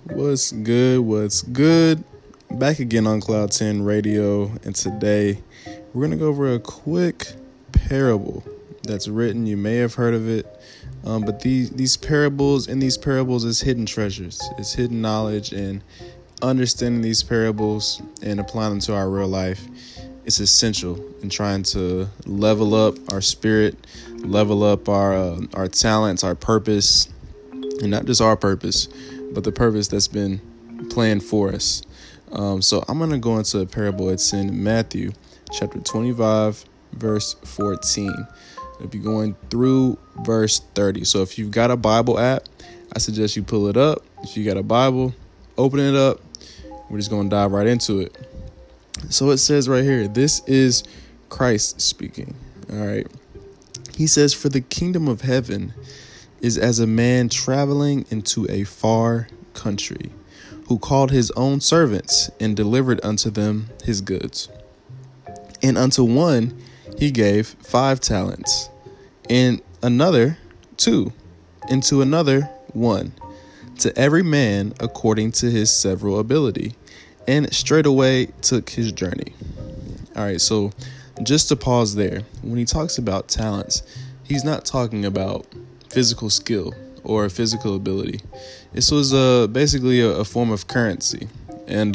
What's good? What's good? Back again on Cloud 10 Radio, and today we're going to go over a quick parable that's written. You may have heard of it, but these parables is hidden treasures. It's hidden knowledge, and understanding these parables and applying them to our real life is essential in trying to level up our spirit, level up our talents, our purpose, and not just our purpose, but the purpose that's been planned for us. So I'm going to go into a parable. It's in Matthew chapter 25, verse 14. It'll be going through verse 30. So if you've got a Bible app, I suggest you pull it up. If you got a Bible, open it up. We're just going to dive right into it. So it says right here, this is Christ speaking. All right. He says, "For the kingdom of heaven is as a man traveling into a far country, who called his own servants and delivered unto them his goods. And unto one he gave 5 talents, and another 2, and to another 1, to every man according to his several ability, and straightway took his journey." All right, so just to pause there, when he talks about talents, he's not talking about physical skill or physical ability. This was basically a form of currency. And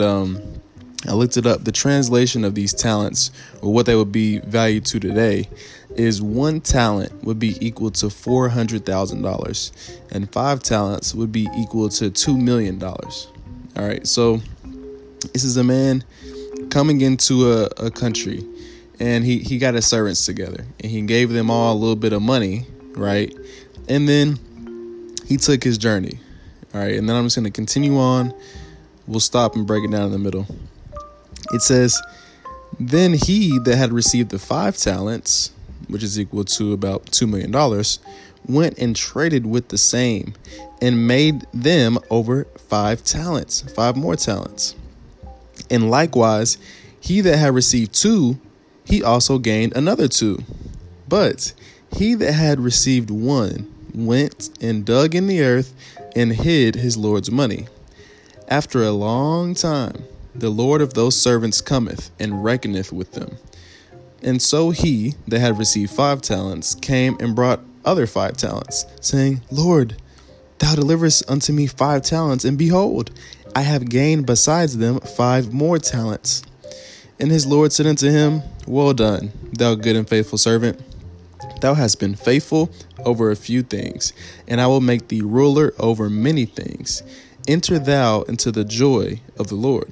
I looked it up. The translation of these talents, or what they would be valued to today, is 1 talent would be equal to $400,000, and 5 talents would be equal to $2 million. All right, so this is a man coming into a country, and he got his servants together, and he gave them all a little bit of money, right? And then he took his journey. All right. And then I'm just going to continue on. We'll stop and break it down in the middle. It says, "Then he that had received the 5 talents, which is equal to about $2 million, went and traded with the same and made them over 5 talents, 5 more talents. And likewise, he that had received 2, he also gained another 2. But he that had received 1 went and dug in the earth and hid his Lord's money. After a long time, the Lord of those servants cometh and reckoneth with them. And so he that had received 5 talents came and brought other 5 talents, saying, Lord, thou deliverest unto me 5 talents, and behold, I have gained besides them 5 more talents. And his Lord said unto him, Well done, thou good and faithful servant. Thou hast been faithful over a few things, and I will make thee ruler over many things. Enter thou into the joy of the Lord.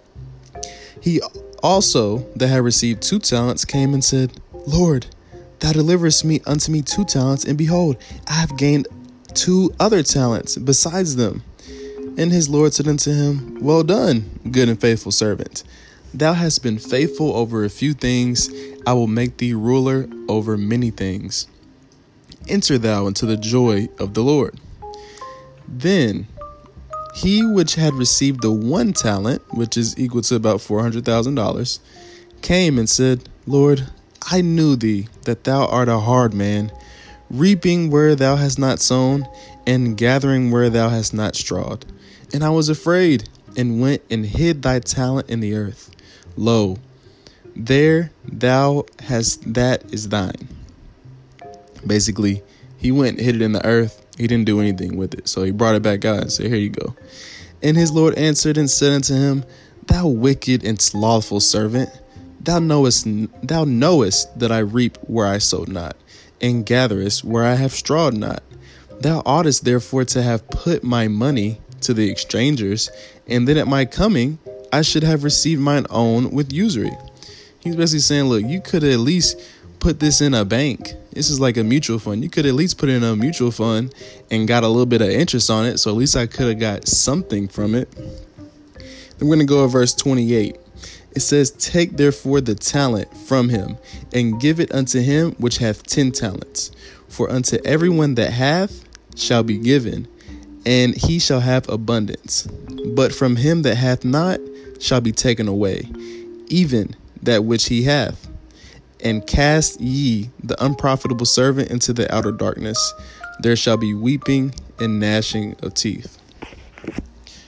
He also that had received 2 talents came and said, Lord, thou deliverest me unto me 2 talents, and behold, I have gained 2 other talents besides them. And his Lord said unto him, Well done, good and faithful servant. Thou hast been faithful over a few things. I will make thee ruler over many things. Enter thou into the joy of the Lord. Then he which had received the 1 talent, which is equal to about $400,000, came and said, Lord, I knew thee that thou art a hard man, reaping where thou hast not sown, and gathering where thou hast not strawed. And I was afraid, and went and hid thy talent in the earth. Lo, there thou hast, that is thine. Basically, he went and hid it in the earth. He didn't do anything with it. So he brought it back out and said, Here you go. And his Lord answered and said unto him, Thou wicked and slothful servant, thou knowest that I reap where I sowed not, and gatherest where I have strawed not. Thou oughtest therefore to have put my money to the exchangers, and then at my coming I should have received mine own with usury. He's basically saying, look, you could at least put this in a bank. This is like a mutual fund. You could at least put it in a mutual fund and got a little bit of interest on it. So at least I could have got something from it. Then we're going to go to verse 28. It says, Take therefore the talent from him, and give it unto him which hath 10 talents. For unto everyone that hath shall be given, and he shall have abundance. But from him that hath not shall be taken away, even that which he hath. And cast ye the unprofitable servant into the outer darkness. There shall be weeping and gnashing of teeth.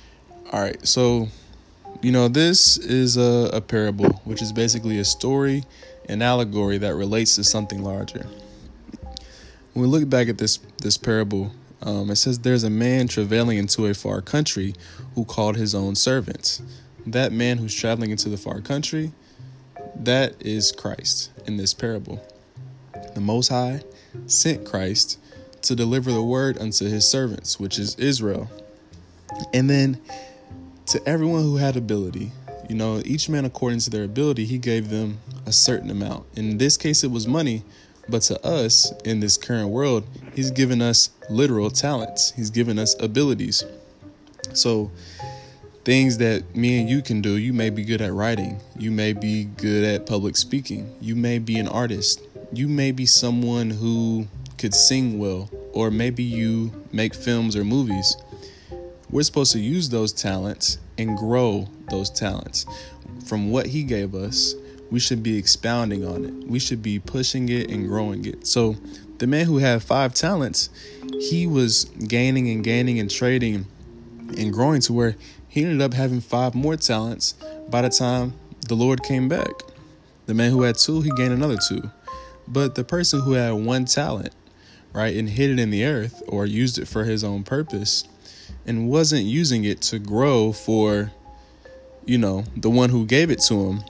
All right, so, this is a parable, which is basically a story, an allegory that relates to something larger. When we look back at this parable, it says there's a man traveling into a far country who called his own servants. That man who's traveling into the far country, that is Christ in this parable. The Most High sent Christ to deliver the word unto his servants, which is Israel. And then to everyone who had ability, each man according to their ability, he gave them a certain amount. In this case, it was money. But to us in this current world, he's given us literal talents. He's given us abilities. So things that me and you can do, you may be good at writing. You may be good at public speaking. You may be an artist. You may be someone who could sing well, or maybe you make films or movies. We're supposed to use those talents and grow those talents. From what he gave us, we should be expounding on it. We should be pushing it and growing it. So the man who had 5 talents, he was gaining and trading and growing to where he ended up having 5 more talents by the time the Lord came back. The man who had 2, he gained another 2. But the person who had 1 talent, right, and hid it in the earth or used it for his own purpose and wasn't using it to grow for, the one who gave it to him,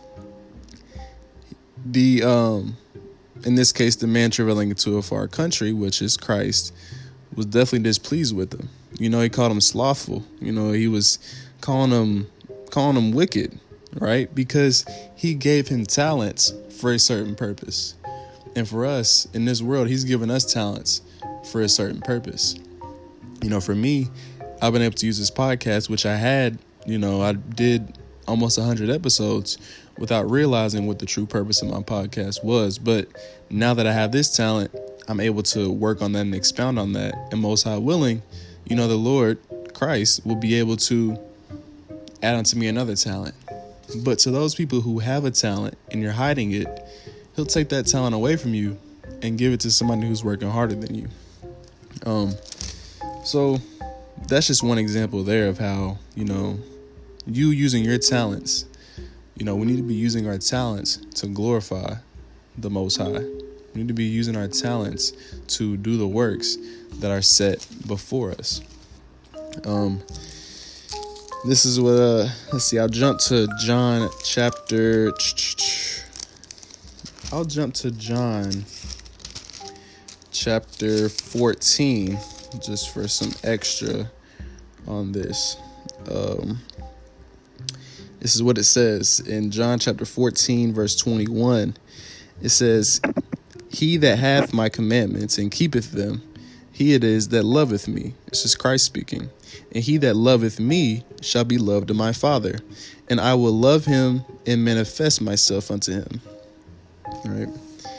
in this case, the man traveling into a far country, which is Christ, was definitely displeased with him. He called him slothful. He was calling him wicked, right? Because he gave him talents for a certain purpose. And for us in this world, he's given us talents for a certain purpose. For me, I've been able to use this podcast, which I had, I did almost 100 episodes without realizing what the true purpose of my podcast was. But now that I have this talent, I'm able to work on that and expound on that. And most high willing, the Lord Christ will be able to add onto me another talent. But to those people who have a talent and you're hiding it, he'll take that talent away from you and give it to somebody who's working harder than you. So that's just one example there of how, you using your talents. We need to be using our talents to glorify the Most High. We need to be using our talents to do the works that are set before us. This is what, let's see, I'll jump to John chapter 14, just for some extra on this. This is what it says in John chapter 14, verse 21. It says, "He that hath my commandments and keepeth them, he it is that loveth me." This is Christ speaking. "And he that loveth me shall be loved of my Father, and I will love him and manifest myself unto him." All right.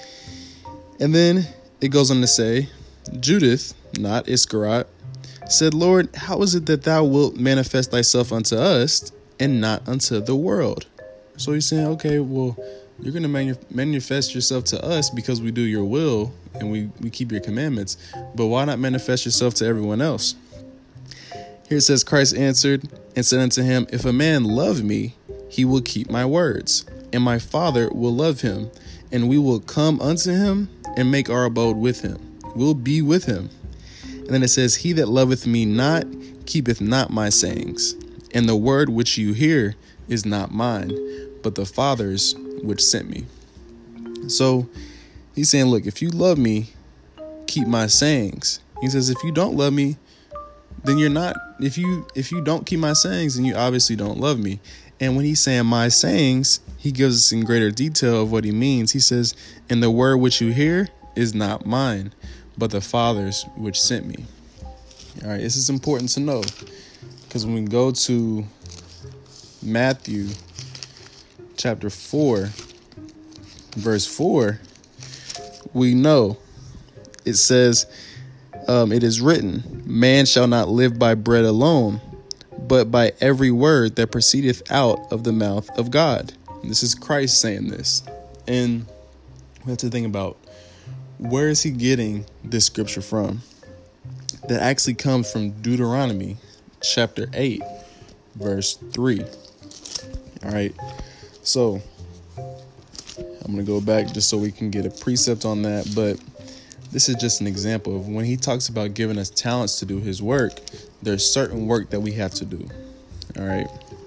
And then it goes on to say, Judas, not Iscariot, said, "Lord, how is it that thou wilt manifest thyself unto us and not unto the world?" So he's saying, okay, well, you're going to manifest yourself to us because we do your will and we keep your commandments. But why not manifest yourself to everyone else? Here it says, Christ answered and said unto him, "If a man love me, he will keep my words, and my Father will love him, and we will come unto him and make our abode with him. We'll be with him." And then it says, "He that loveth me not keepeth not my sayings, and the word which you hear is not mine, but the Father's which sent me." So he's saying, look, if you love me, keep my sayings. He says, if you don't love me, then you're not, if you don't keep my sayings, then you obviously don't love me. And when he's saying my sayings, he gives us in greater detail of what he means. He says, "And the word which you hear is not mine, but the Father's which sent me." All right, this is important to know, because when we go to Matthew chapter 4, verse 4, we know it says, "It is written, man shall not live by bread alone, but by every word that proceedeth out of the mouth of God." And this is Christ saying this. And we have to think about, where is he getting this scripture from? That actually comes from Deuteronomy chapter 8, verse 3. All right. So I'm going to go back just so we can get a precept on that. But this is just an example of when he talks about giving us talents to do his work, there's certain work that we have to do. All right.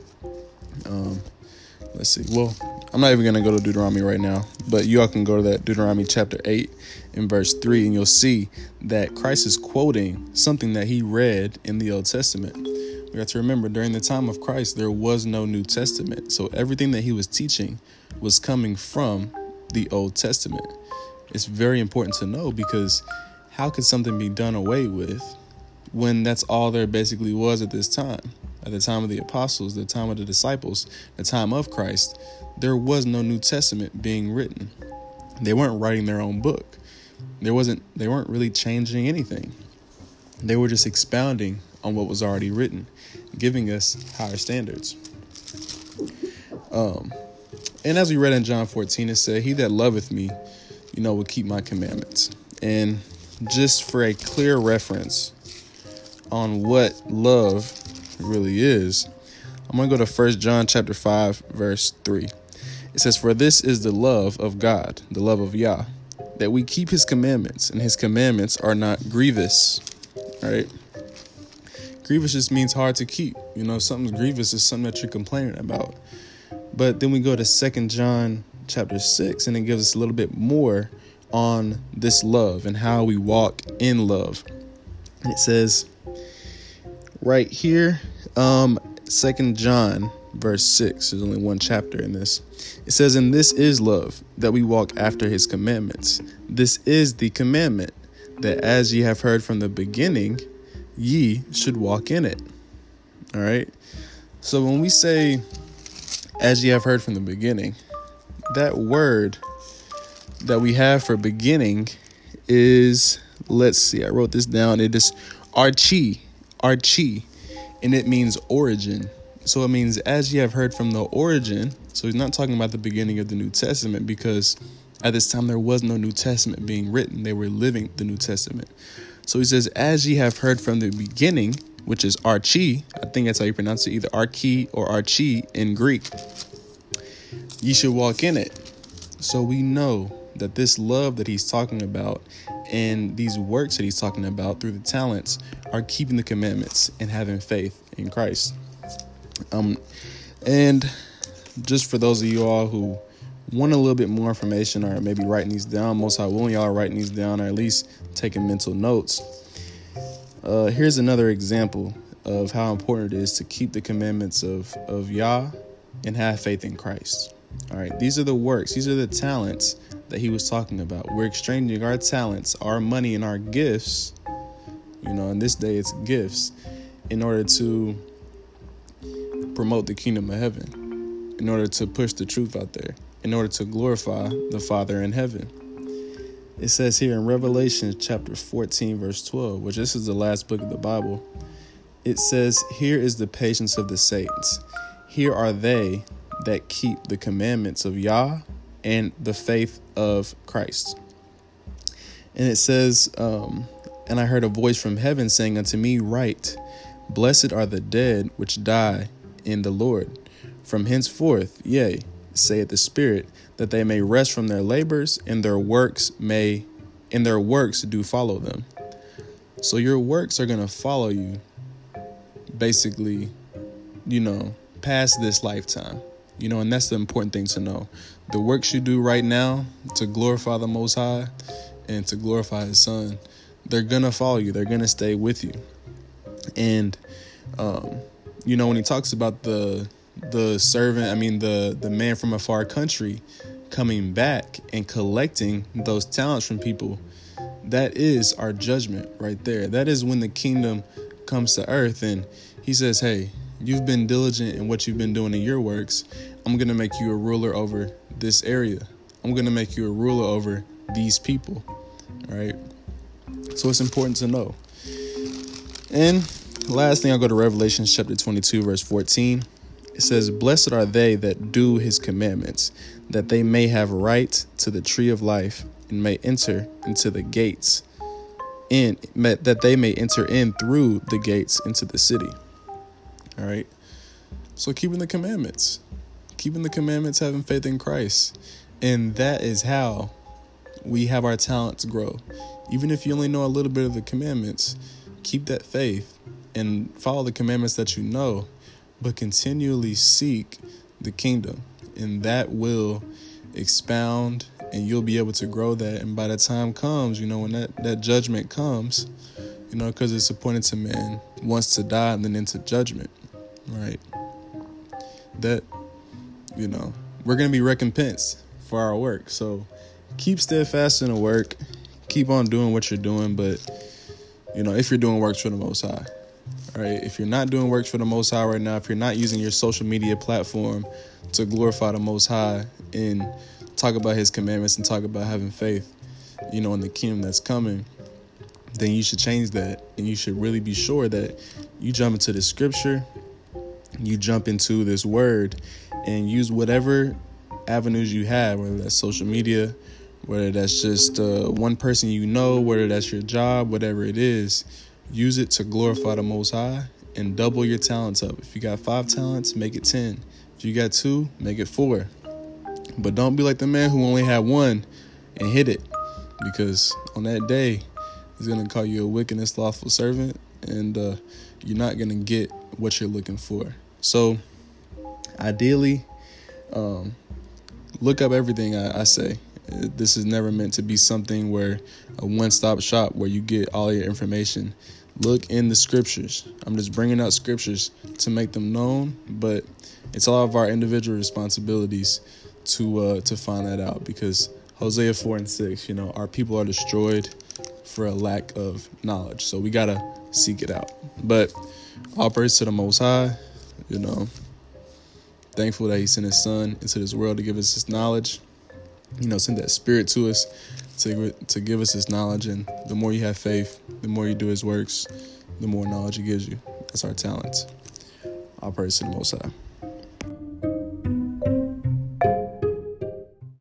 Let's see. Well, I'm not even going to go to Deuteronomy right now, but you all can go to that Deuteronomy chapter 8 and verse 3, and you'll see that Christ is quoting something that he read in the Old Testament. We have to remember, during the time of Christ, there was no New Testament. So everything that he was teaching was coming from the Old Testament. It's very important to know, because how could something be done away with when that's all there basically was at this time? At the time of the apostles, the time of the disciples, the time of Christ, there was no New Testament being written. They weren't writing their own book. They weren't really changing anything. They were just expounding on what was already written, giving us higher standards. And as we read in John 14, it said, "He that loveth me, will keep my commandments." And just for a clear reference on what love really is, I'm going to go to 1 John chapter 5, verse 3. It says, "For this is the love of God, the love of Yah, that we keep his commandments, and his commandments are not grievous." All right. Grievous just means hard to keep. Something's grievous is something that you're complaining about. But then we go to 2 John chapter 6, and it gives us a little bit more on this love and how we walk in love. It says right here, 2 John verse 6, there's only one chapter in this. It says, "And this is love, that we walk after his commandments. This is the commandment, that as ye have heard from the beginning, ye should walk in it." All right. So when we say, "as ye have heard from the beginning," that word that we have for beginning is, let's see, I wrote this down. It is archi, and it means origin. So it means as ye have heard from the origin. So he's not talking about the beginning of the New Testament, because at this time there was no New Testament being written. They were living the New Testament. So he says, "As ye have heard from the beginning," which is archi. I think that's how you pronounce it, either archi or archi in Greek. "Ye should walk in it." So we know that this love that he's talking about and these works that he's talking about through the talents are keeping the commandments and having faith in Christ. And just for those of you all who want a little bit more information, or maybe writing these down, most High willing, y'all are writing these down, or at least taking mental notes. Here's another example of how important it is to keep the commandments of Yah and have faith in Christ. All right. These are the works. These are the talents that he was talking about. We're exchanging our talents, our money, and our gifts. In this day it's gifts, in order to promote the kingdom of heaven, in order to push the truth out there, in order to glorify the Father in heaven. It says here in Revelation chapter 14, verse 12, which this is the last book of the Bible. It says, "Here is the patience of the saints. Here are they that keep the commandments of Yah and the faith of Christ." And it says, "And I heard a voice from heaven saying unto me, Write, blessed are the dead which die in the Lord. From henceforth, yea, saith the Spirit, that they may rest from their labors, and their works do follow them." So your works are going to follow you, basically, past this lifetime. And that's the important thing to know. The works you do right now to glorify the Most High and to glorify his Son, they're going to follow you. They're going to stay with you. And, when he talks about the servant, the man from a far country coming back and collecting those talents from people, that is our judgment right there. That is when the kingdom comes to earth, and he says, "Hey, you've been diligent in what you've been doing in your works. I'm going to make you a ruler over this area. I'm going to make you a ruler over these people." All right. So it's important to know. And last thing, I'll go to Revelation chapter 22, verse 14. It says, "Blessed are they that do his commandments, that they may have right to the tree of life, and may enter into the gates, that they may enter in through the gates into the city." All right. So keeping the commandments, having faith in Christ. And that is how we have our talents grow. Even if you only know a little bit of the commandments, keep that faith and follow the commandments that you know, but continually seek the kingdom. And that will expound, and you'll be able to grow that. And by the time comes, when that judgment comes, because it's appointed to man once to die and then into judgment, right? That, we're going to be recompensed for our work. So keep steadfast in the work. Keep on doing what you're doing. But, if you're doing works for the Most High, right? If you're not doing works for the Most High right now, if you're not using your social media platform to glorify the Most High and talk about his commandments and talk about having faith, in the kingdom that's coming, then you should change that. And you should really be sure that you jump into the scripture, you jump into this word, and use whatever avenues you have, whether that's social media, whether that's just one person whether that's your job, whatever it is, use it to glorify the Most High and double your talents up. If you got 5 talents, make it 10. If you got 2, make it 4. But don't be like the man who only had 1 and hid it, because on that day, he's going to call you a wicked and slothful servant, and you're not going to get what you're looking for. So ideally, look up everything I say. This is never meant to be something where a one-stop shop where you get all your information. Look in the scriptures. I'm just bringing out scriptures to make them known, but it's all of our individual responsibilities to find that out, because Hosea 4:6, our people are destroyed for a lack of knowledge. So we got to seek it out. But all praise to the Most High, thankful that he sent his son into this world to give us his knowledge, send that spirit to us to give us his knowledge. And the more you have faith, the more you do his works, the more knowledge he gives you. That's our talents. All praise to the Most High.